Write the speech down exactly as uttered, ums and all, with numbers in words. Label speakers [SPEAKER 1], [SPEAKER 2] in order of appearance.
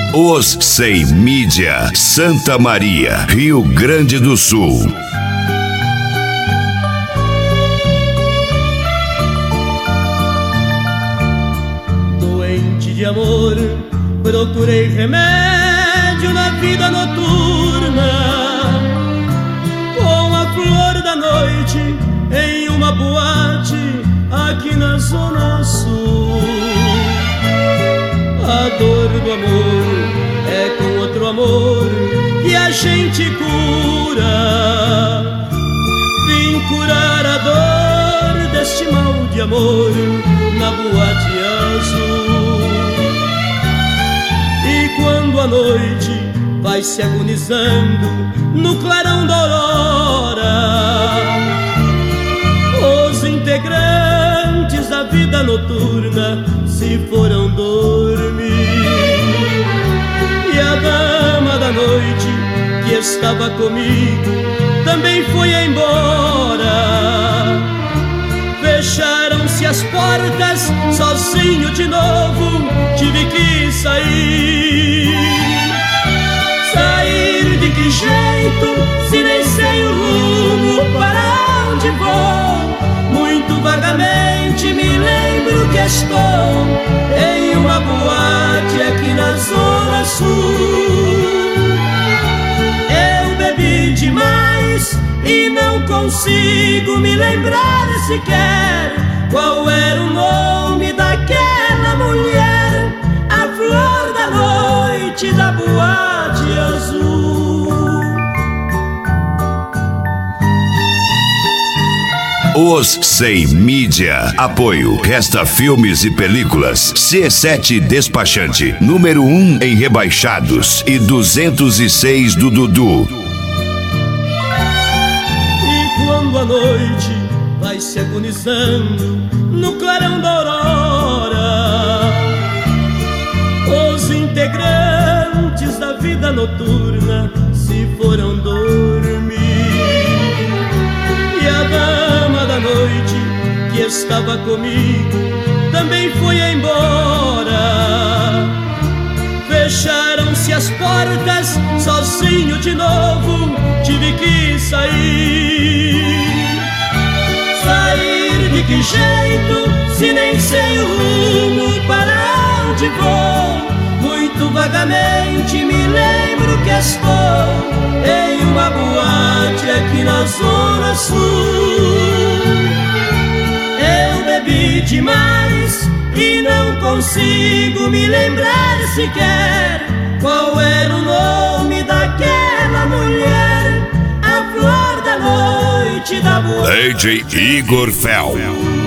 [SPEAKER 1] Os Sem Mídia, Santa Maria, Rio Grande do Sul.
[SPEAKER 2] Doente de amor, procurei remédio na vida noturna, com a flor da noite em uma boate aqui na Zona Sul. A dor do amor é com outro amor que a gente cura. Vim curar a dor deste mal de amor na boate azul. E quando a noite vai se agonizando no clarão da aurora, os integrantes da vida noturna se foram dormir. E a dama da noite que estava comigo também foi embora. Fecharam-se as portas, sozinho de novo tive que sair. Sair de que jeito, se nem sei o rumo para onde vou? Muito vagamente me lembro que estou em uma boate aqui na Zona Sul. Eu bebi demais e não consigo me lembrar sequer qual era o nome daquela mulher, a flor da noite da boate azul.
[SPEAKER 1] Os Sem Mídia. Apoio Resta Filmes e Películas. C sete Despachante. Número um em rebaixados. E duzentos e seis do Dudu.
[SPEAKER 2] E quando a noite vai se agonizando no clarão da aurora, os integrantes da vida noturna se foram dormir. E a dama da noite que estava comigo também foi embora. Fecharam-se as portas, sozinho de novo tive que sair. Sair de que jeito, se nem sei o rumo para onde vou? Muito vagamente me lembro que estou em uma boate aqui na Zona Sul. Eu bebi demais e não consigo me lembrar sequer qual era o nome daquela mulher, a flor da noite da boate.
[SPEAKER 1] D J Igor Fel.